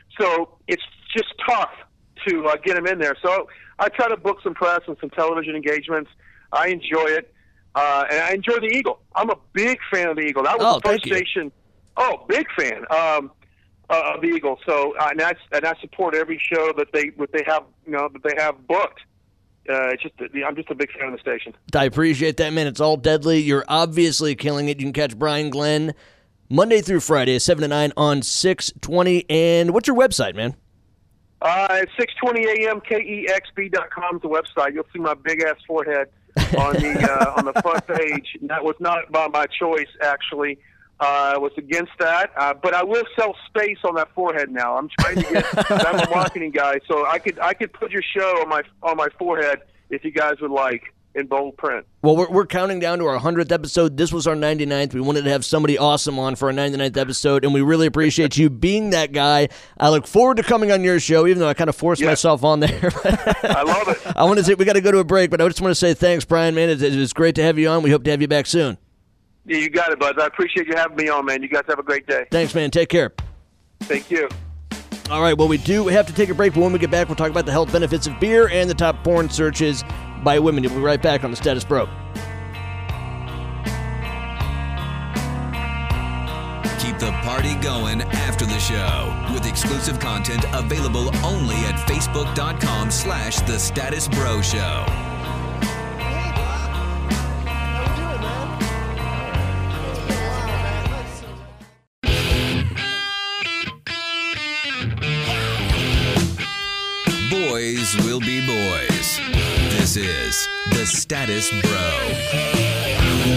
So it's just tough to uh, get them in there. So I try to book some press and some television engagements. I enjoy it, uh, and I enjoy the Eagle. I'm a big fan of the Eagle. That was Oh, the first thank you. station. Oh, big fan. Um, Uh, of the Eagle, so uh, and I and I support every show that they what they have you know that they have booked. Uh, it's just I'm just a big fan of the station. I appreciate that, man. It's all deadly. You're obviously killing it. You can catch Brian Glenn Monday through Friday, seven to nine on six twenty. And what's your website, man? Uh, it's six twenty a m K E X B dot com is the website. You'll see my big ass forehead on the uh, on the front page. And that was not by my choice, actually. Uh, I was against that, uh, but I will sell space on that forehead now. I'm trying to get. I'm a marketing guy, so I could I could put your show on my on my forehead if you guys would like, in bold print. Well, we're, we're counting down to our hundredth episode. This was our ninety-ninth. We wanted to have somebody awesome on for our ninety-ninth episode, and we really appreciate you being that guy. I look forward to coming on your show, even though I kind of forced Yeah. myself on there. I love it. I want to say we got to go to a break, but I just want to say thanks, Brian, man. It, it was great to have you on. We hope to have you back soon. Yeah, you got it, bud. I appreciate you having me on, man. You guys have a great day. Thanks, man. Take care. Thank you. All right, well, we do have to take a break, but when we get back, we'll talk about the health benefits of beer and the top porn searches by women. We'll be right back on the Status Bro. Keep the party going after the show with exclusive content available only at facebook.com slash the Status Bro Show. Boys will be boys. This is the Status Bro.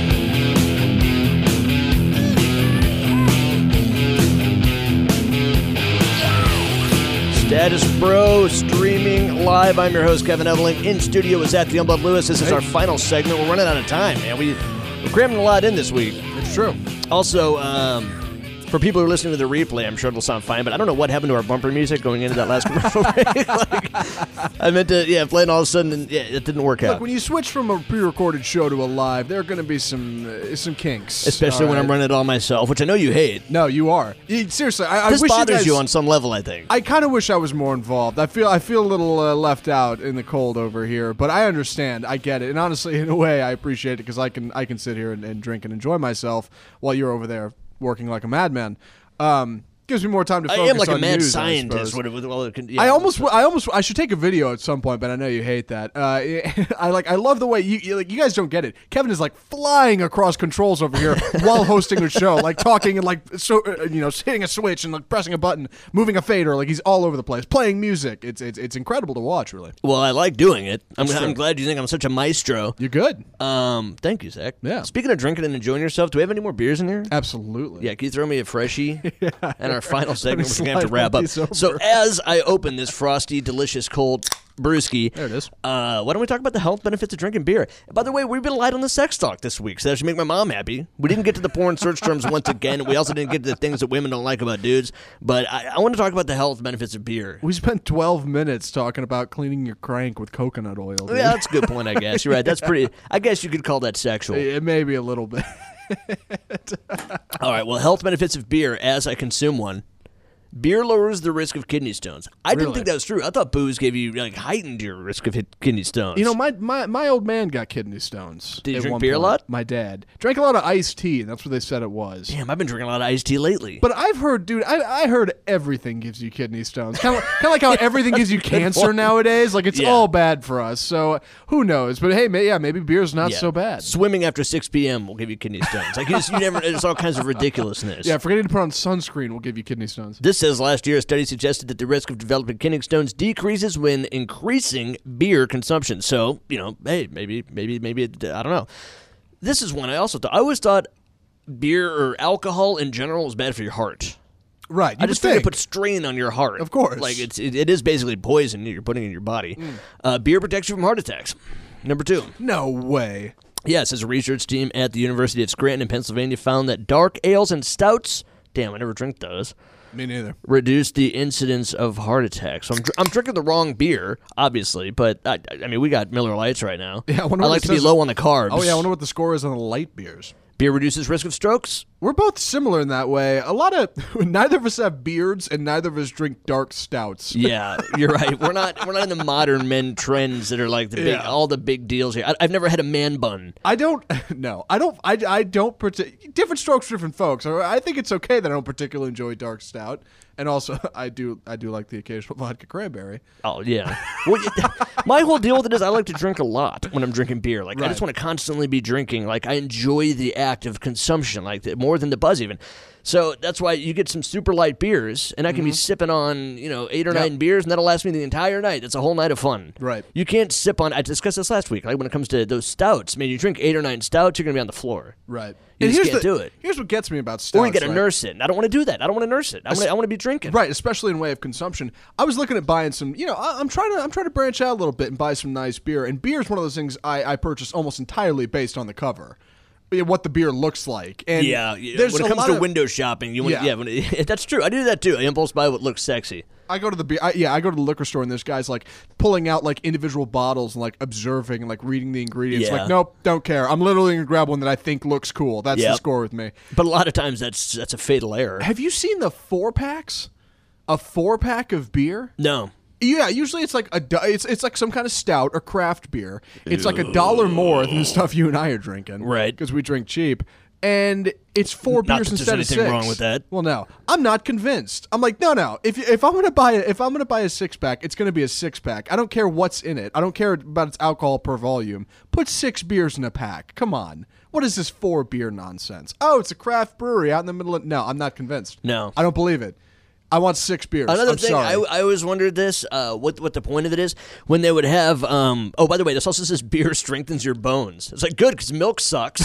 Status Bro streaming live. I'm your host, Kevin Eveling. In studio is at the Youngblood Lewis. This is our final segment. We're running out of time, man. We, we're cramming a lot in this week. It's true. Also, um, for people who are listening to the replay, I'm sure it'll sound fine, but I don't know what happened to our bumper music going into that last commercial break. Like, I meant to, yeah, play it all of a sudden, and yeah, it didn't work Look, out. when you switch from a pre-recorded show to a live, there are going to be some uh, some kinks. Especially all when I'm right? running it all myself, which I know you hate. No, you are. You- seriously, I, I This wish bothers you, guys, you on some level, I think. I kind of wish I was more involved. I feel I feel a little uh, left out in the cold over here, but I understand. I get it, and honestly, in a way, I appreciate it because I can I can sit here and, and drink and enjoy myself while you're over there working like a madman. Um, gives me more time to I focus am like a on mad news, I scientist. suppose. With, with all the, con- yeah. I almost, I almost, I should take a video at some point, but I know you hate that. Uh, I like, I love the way you, you, like, you guys don't get it. Kevin is like flying across controls over here while hosting a show, like talking and like, so, uh, you know, hitting a switch and like pressing a button, moving a fader, like he's all over the place, playing music. It's, it's, it's incredible to watch, really. Well, I like doing it. I'm, That's I'm true. glad you think I'm such a maestro. You're good. Um, thank you, Zach. Yeah. Speaking of drinking and enjoying yourself, do we have any more beers in here? Absolutely. Yeah, can you throw me a freshie? And our final segment, we're going to have to slide wrap one up. piece over. So as I open this frosty, delicious, cold brewski, There it is. Uh, why don't we talk about the health benefits of drinking beer? By the way, we've been light on the sex talk this week, so that should make my mom happy. We didn't get to the porn search terms once again. We also didn't get to the things that women don't like about dudes. But I, I want to talk about the health benefits of beer. We spent twelve minutes talking about cleaning your crank with coconut oil. Dude. Yeah, that's a good point, I guess. You're right. That's pretty. I guess you could call that sexual. It may be a little bit. All right, well, health benefits of beer as I consume one. Beer lowers the risk of kidney stones. I didn't Really? think that was true. I thought booze gave you like heightened your risk of hit kidney stones. You know, my, my, my old man got kidney stones. Did he at drink one beer a point. lot? My dad. Drank a lot of iced tea, and that's what they said it was. Damn, I've been drinking a lot of iced tea lately. But I've heard, dude, I, I heard everything gives you kidney stones. Kind of kind of like how everything gives you cancer point. nowadays. Like, it's Yeah. all bad for us. So, who knows? But hey, may, yeah, maybe beer's not Yeah. so bad. Swimming after six p.m. will give you kidney stones. Like you, just, you never. There's all kinds of ridiculousness. Yeah, forgetting to put on sunscreen will give you kidney stones. This says last year a study suggested that the risk of developing kidney stones decreases when increasing beer consumption. So, you know, hey, maybe, maybe, maybe, it, I don't know. This is one I also thought. I always thought beer or alcohol in general was bad for your heart. Right. You I just would think it think. puts strain on your heart. Of course. Like, it's, it, it is basically poison you're putting in your body. Uh, beer protects you from heart attacks. Number two. No way. Yes, as a research team at the University of Scranton in Pennsylvania found that dark ales and stouts, damn, I never drink those, Me neither. reduce the incidence of heart attacks. So I'm, dr- I'm drinking the wrong beer, obviously, but I, I mean, we got Miller Lights right now. Yeah, I wonder I what like it to be says- low on the carbs. Oh, yeah, I wonder what the score is on the light beers. Beer reduces risk of strokes. We're both similar in that way. A lot of neither of us have beards, and neither of us drink dark stouts. Yeah, you're right. We're not we're not in the modern men trends that are like the big Yeah. all the big deals here. I, I've never had a man bun. I don't. No, I don't. I, I don't. Partic- different strokes for different folks. I think it's okay that I don't particularly enjoy dark stout, and also I do. I do like the occasional vodka cranberry. Oh yeah. Well, it- my whole deal with it is I like to drink a lot when I'm drinking beer. Like I Right. just want to constantly be drinking. Like I enjoy the act of consumption. Like the more more than the buzz even. So that's why you get some super light beers, and I can mm-hmm. be sipping on, you know, eight or yep. nine beers, and that'll last me the entire night. That's a whole night of fun. Right. You can't sip on, I discussed this last week, like when it comes to those stouts, man, you drink eight or nine stouts, you're going to be on the floor. Right. You and just here's can't the, do it. Here's what gets me about stouts. Or you got to right? nurse it. And I don't want to do that. I don't want to nurse it. I want to, I want to be drinking. Right, especially in way of consumption. I was looking at buying some, you know, I, I'm trying to I'm trying to branch out a little bit and buy some nice beer. And beer is one of those things I, I purchase almost entirely based on the cover. What the beer looks like. And yeah, when it comes to of, window shopping, you want, yeah, yeah when it, that's true. I do that too. I impulse buy what looks sexy. I go to the beer, I, yeah, I go to the liquor store and there's guys like pulling out like individual bottles and like observing and like reading the ingredients. Yeah. Like, nope, don't care. I'm literally gonna grab one that I think looks cool. That's yep. the score with me. But a lot of times that's that's a fatal error. Have you seen the four packs? A four pack of beer? No. Yeah, usually it's like a do- it's it's like some kind of stout or craft beer. It's like a dollar more than the stuff you and I are drinking, right? Because we drink cheap, and it's four not beers that instead there's of anything six. wrong with that. Well, no, I'm not convinced. I'm like, no, no. If if I'm gonna buy it, if I'm gonna buy a six pack, it's gonna be a six pack. I don't care what's in it. I don't care about its alcohol per volume. Put six beers in a pack. Come on. What is this four beer nonsense? Oh, it's a craft brewery out in the middle of. No, I'm not convinced. No, I don't believe it. I want six beers. Another I'm thing, sorry. I, I always wondered this, uh, what what the point of it is, when they would have, um, oh, by the way, this also says beer strengthens your bones. It's like, good, because milk sucks.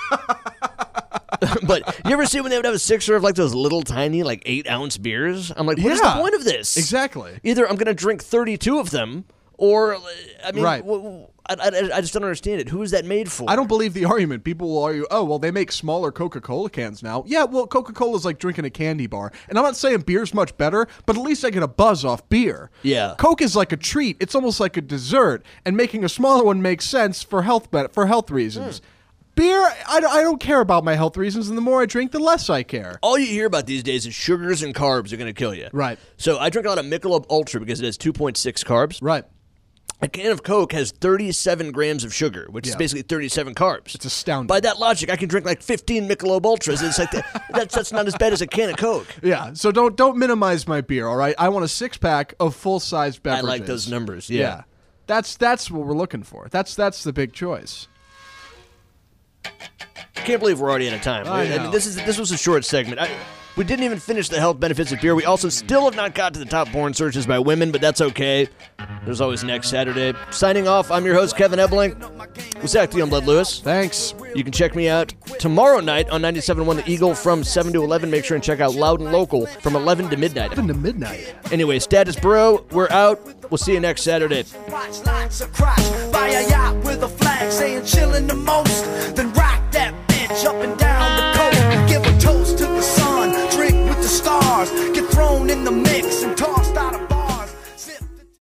But you ever see when they would have a sixer of like those little tiny, like eight-ounce beers? I'm like, what yeah, is the point of this? Exactly. Either I'm going to drink thirty-two of them, or, I mean, right. w- w- I, I, I just don't understand it. Who is that made for? I don't believe the argument. People will argue, oh, well, they make smaller Coca-Cola cans now. Yeah, well, Coca-Cola's like drinking a candy bar. And I'm not saying beer's much better, but at least I get a buzz off beer. Yeah. Coke is like a treat. It's almost like a dessert. And making a smaller one makes sense for health be- for health reasons. Mm. Beer, I, I don't care about my health reasons, and the more I drink, the less I care. All you hear about these days is sugars and carbs are going to kill you. Right. So I drink a lot of Michelob Ultra because it has two point six carbs. Right. A can of Coke has thirty-seven grams of sugar, which yeah. is basically thirty-seven carbs. It's astounding. By that logic, I can drink like fifteen Michelob Ultras. It's like that, that's that's not as bad as a can of Coke. Yeah, so don't don't minimize my beer, all right? I want a six-pack of full-size beverages. I like those numbers, yeah. yeah. That's that's what we're looking for. That's that's the big choice. I can't believe we're already out of time. I, I mean, this is this was a short segment. I, we didn't even finish the health benefits of beer. We also still have not got to the top porn searches by women, but that's okay. There's always next Saturday. Signing off, I'm your host, Kevin Ebling. We'll see you on Blood Lewis. Thanks. You can check me out tomorrow night on ninety-seven point one The Eagle from seven to eleven. Make sure and check out Loud and Local from eleven to midnight. eleven to midnight. Anyway, Status Bro, we're out. We'll see you next Saturday. Watch lots of crotch by a yacht with a flag saying chillin' the most. Then rock that bitch up and down the coast. Give a toast to the sun, drink with the stars, get thrown in the mix and talk.